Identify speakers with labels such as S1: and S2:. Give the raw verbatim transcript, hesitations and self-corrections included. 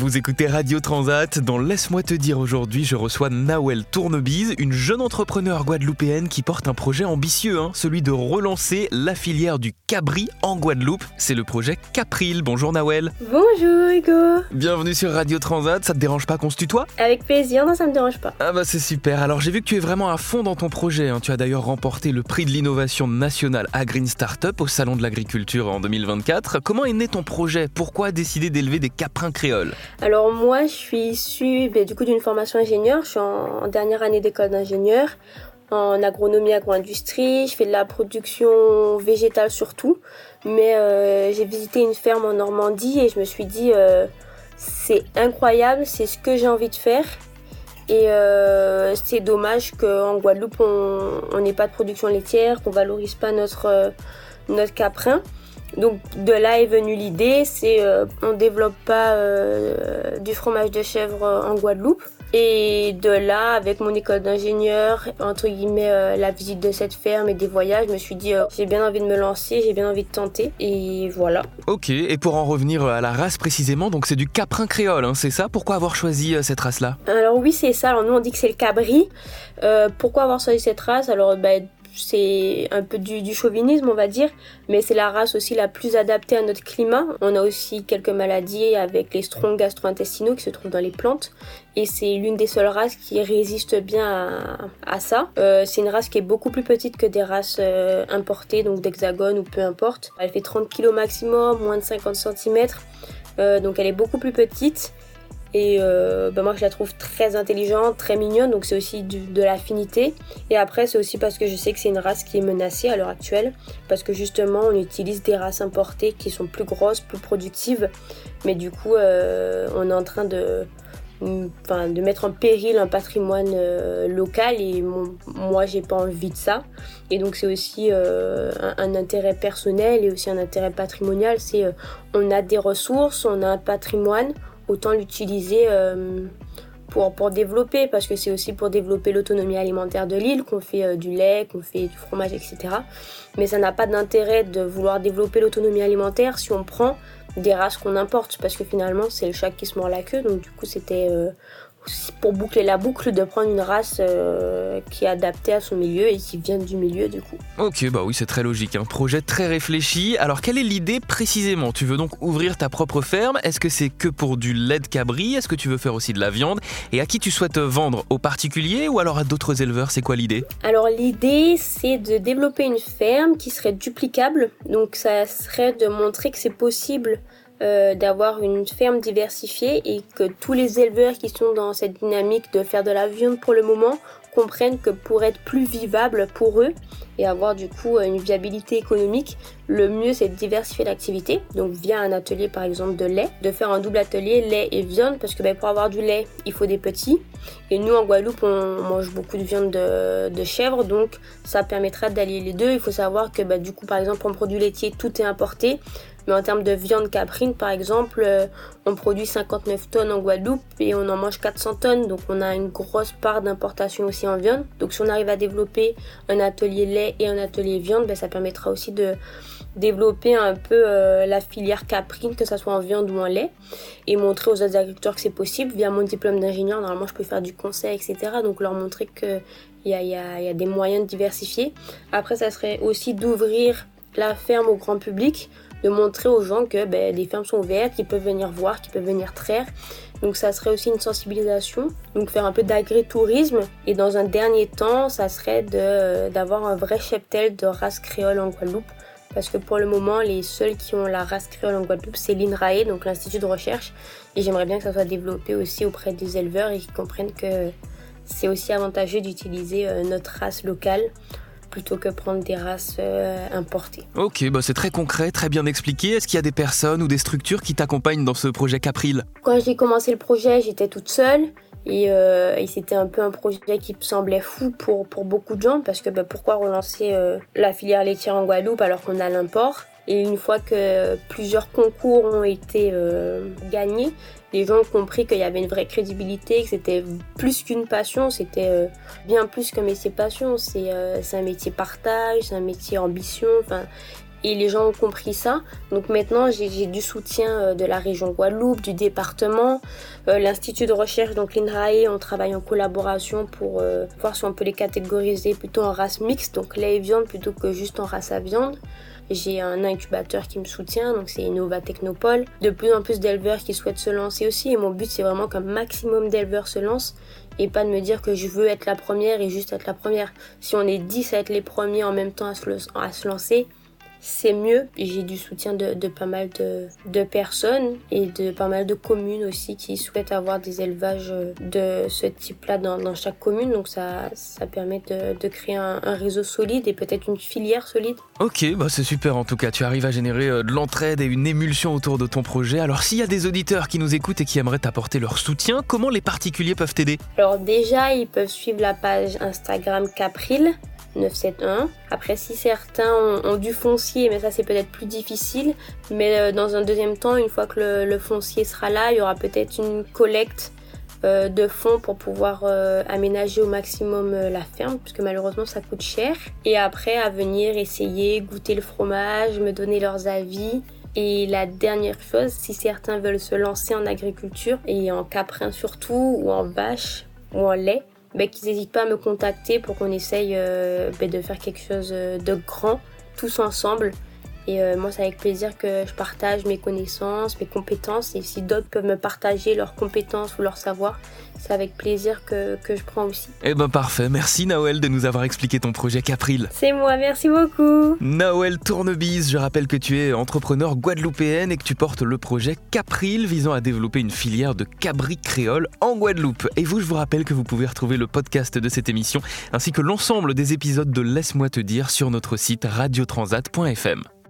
S1: Vous écoutez Radio Transat. Dans Laisse-moi te dire aujourd'hui, je reçois Nawel Tournebise, une jeune entrepreneure guadeloupéenne qui porte un projet ambitieux, hein, celui de relancer la filière du cabri en Guadeloupe. C'est le projet Capril. Bonjour Nawel.
S2: Bonjour Hugo.
S1: Bienvenue sur Radio Transat. Ça te dérange pas qu'on se tutoie ?
S2: Avec plaisir, non ça me dérange pas.
S1: Ah bah c'est super. Alors j'ai vu que tu es vraiment à fond dans ton projet, hein. Tu as d'ailleurs remporté le prix de l'innovation nationale à Green Startup au Salon de l'Agriculture en deux mille vingt-quatre. Comment est né ton projet ? Pourquoi décider d'élever des caprins créoles ?
S2: Alors moi je suis issue bah, du coup d'une formation ingénieur. Je suis en, en dernière année d'école d'ingénieur en agronomie agro-industrie. Je fais de la production végétale surtout. Mais euh, j'ai visité une ferme en Normandie et je me suis dit euh, c'est incroyable, c'est ce que j'ai envie de faire. Et euh, c'est dommage qu'en Guadeloupe on n'ait pas de production laitière, qu'on valorise pas notre, euh, notre caprin. Donc de là est venue l'idée, c'est euh, on développe pas euh, du fromage de chèvre en Guadeloupe. Et de là, avec mon école d'ingénieur, entre guillemets euh, la visite de cette ferme et des voyages, je me suis dit euh, j'ai bien envie de me lancer, j'ai bien envie de tenter. Et voilà.
S1: Ok, et pour en revenir à la race précisément, donc c'est du caprin créole, hein, c'est ça ? Pourquoi avoir choisi euh, cette race-là ?
S2: Alors oui, c'est ça. Alors nous on dit que c'est le cabri. Euh, pourquoi avoir choisi cette race ? Alors ben, c'est un peu du, du chauvinisme on va dire, mais c'est la race aussi la plus adaptée à notre climat. On a aussi quelques maladies avec les strongs gastro-intestinaux qui se trouvent dans les plantes et c'est l'une des seules races qui résiste bien à, à ça. Euh, c'est une race qui est beaucoup plus petite que des races euh, importées, donc d'Hexagone ou peu importe. Elle fait trente kilos maximum, moins de cinquante centimètres, euh, donc elle est beaucoup plus petite. Et euh, bah moi je la trouve très intelligente, très mignonne, donc c'est aussi du, de l'affinité. Et après c'est aussi parce que je sais que c'est une race qui est menacée à l'heure actuelle, parce que justement on utilise des races importées qui sont plus grosses, plus productives, mais du coup euh, on est en train de, enfin, de mettre en péril un patrimoine euh, local et mon, moi j'ai pas envie de ça. Et donc c'est aussi euh, un, un intérêt personnel et aussi un intérêt patrimonial, c'est euh, on a des ressources, on a un patrimoine, autant l'utiliser euh, pour, pour développer, parce que c'est aussi pour développer l'autonomie alimentaire de l'île qu'on fait euh, du lait, qu'on fait du fromage, et cetera. Mais ça n'a pas d'intérêt de vouloir développer l'autonomie alimentaire si on prend des races qu'on importe, parce que finalement c'est le chat qui se mord la queue, donc du coup c'était euh, pour boucler la boucle de prendre une race euh, qui est adaptée à son milieu et qui vient du milieu du coup.
S1: Ok, bah oui, c'est très logique, un projet très réfléchi. Alors quelle est l'idée précisément ? Tu veux donc ouvrir ta propre ferme ? Est-ce que c'est que pour du lait de cabri ? Est-ce que tu veux faire aussi de la viande ? Et à qui tu souhaites vendre ? Aux particuliers ou alors à d'autres éleveurs ? C'est quoi l'idée ?
S2: Alors l'idée c'est de développer une ferme qui serait duplicable, donc ça serait de montrer que c'est possible Euh, d'avoir une ferme diversifiée et que tous les éleveurs qui sont dans cette dynamique de faire de la viande pour le moment comprennent que pour être plus vivable pour eux et avoir du coup une viabilité économique, le mieux c'est de diversifier l'activité, donc via un atelier par exemple de lait, de faire un double atelier lait et viande, parce que ben, pour avoir du lait il faut des petits et nous en Guadeloupe on mange beaucoup de viande de, de chèvre, donc ça permettra d'allier les deux. Il faut savoir que ben, du coup par exemple en produit laitier tout est importé, mais en termes de viande caprine, par exemple, euh, on produit cinquante-neuf tonnes en Guadeloupe et on en mange quatre cents tonnes. Donc on a une grosse part d'importation aussi en viande. Donc si on arrive à développer un atelier lait et un atelier viande, ben, ça permettra aussi de développer un peu euh, la filière caprine, que ça soit en viande ou en lait, et montrer aux autres agriculteurs que c'est possible. Via mon diplôme d'ingénieur, normalement je peux faire du conseil, et cetera. Donc leur montrer qu'il y a, y a, y a des moyens de diversifier. Après, ça serait aussi d'ouvrir la ferme au grand public, de montrer aux gens que ben, les fermes sont ouvertes, qu'ils peuvent venir voir, qu'ils peuvent venir traire. Donc ça serait aussi une sensibilisation, donc faire un peu d'agritourisme. Et dans un dernier temps, ça serait de, d'avoir un vrai cheptel de race créole en Guadeloupe. Parce que pour le moment, les seuls qui ont la race créole en Guadeloupe, c'est l'I N R A E, donc l'Institut de recherche. Et j'aimerais bien que ça soit développé aussi auprès des éleveurs et qu'ils comprennent que c'est aussi avantageux d'utiliser notre race locale plutôt que prendre des races euh, importées.
S1: Ok, bah c'est très concret, très bien expliqué. Est-ce qu'il y a des personnes ou des structures qui t'accompagnent dans ce projet Capril ?
S2: Quand j'ai commencé le projet, j'étais toute seule et, euh, et c'était un peu un projet qui me semblait fou pour, pour beaucoup de gens, parce que bah, pourquoi relancer euh, la filière laitière en Guadeloupe alors qu'on a l'import ? Et une fois que plusieurs concours ont été euh, gagnés, les gens ont compris qu'il y avait une vraie crédibilité, que c'était plus qu'une passion, c'était euh, bien plus qu'un métier passion. C'est, euh, c'est un métier partage, c'est un métier ambition. Enfin, Et les gens ont compris ça. Donc maintenant, j'ai, j'ai du soutien de la région Guadeloupe, du département, euh, l'Institut de recherche, donc l'I N R A E, on travaille en collaboration pour euh, voir si on peut les catégoriser plutôt en race mixte, donc lait et viande plutôt que juste en race à viande. J'ai un incubateur qui me soutient, donc c'est Innova Technopole. De plus en plus d'éleveurs qui souhaitent se lancer aussi. Et mon but, c'est vraiment qu'un maximum d'éleveurs se lancent et pas de me dire que je veux être la première et juste être la première. Si on est dix à être les premiers en même temps à se, à se lancer, c'est mieux. J'ai du soutien de, de pas mal de, de personnes et de pas mal de communes aussi qui souhaitent avoir des élevages de ce type-là dans, dans chaque commune. Donc ça, ça permet de, de créer un, un réseau solide et peut-être une filière solide.
S1: Ok, bah c'est super en tout cas. Tu arrives à générer de l'entraide et une émulsion autour de ton projet. Alors s'il y a des auditeurs qui nous écoutent et qui aimeraient t'apporter leur soutien, comment les particuliers peuvent t'aider ?
S2: Alors déjà, ils peuvent suivre la page Instagram Capril neuf sept un. Après, si certains ont, ont du foncier, mais ça c'est peut-être plus difficile. Mais euh, dans un deuxième temps, une fois que le, le foncier sera là, il y aura peut-être une collecte euh, de fonds pour pouvoir euh, aménager au maximum euh, la ferme, puisque malheureusement ça coûte cher. Et après, à venir essayer, goûter le fromage, me donner leurs avis. Et la dernière chose, si certains veulent se lancer en agriculture, et en caprin surtout, ou en vache, ou en lait, ben, qu'ils n'hésitent pas à me contacter pour qu'on essaye euh, ben, de faire quelque chose de grand, tous ensemble. Et euh, moi, c'est avec plaisir que je partage mes connaissances, mes compétences. Et si d'autres peuvent me partager leurs compétences ou leur savoir, c'est avec plaisir que, que je prends aussi.
S1: Eh ben parfait, merci Nawel de nous avoir expliqué ton projet Capril.
S2: C'est moi, merci beaucoup.
S1: Nawel Tournebise, je rappelle que tu es entrepreneur guadeloupéenne et que tu portes le projet Capril visant à développer une filière de cabri créole en Guadeloupe. Et vous, je vous rappelle que vous pouvez retrouver le podcast de cette émission ainsi que l'ensemble des épisodes de Laisse-moi te dire sur notre site radio transat point f m.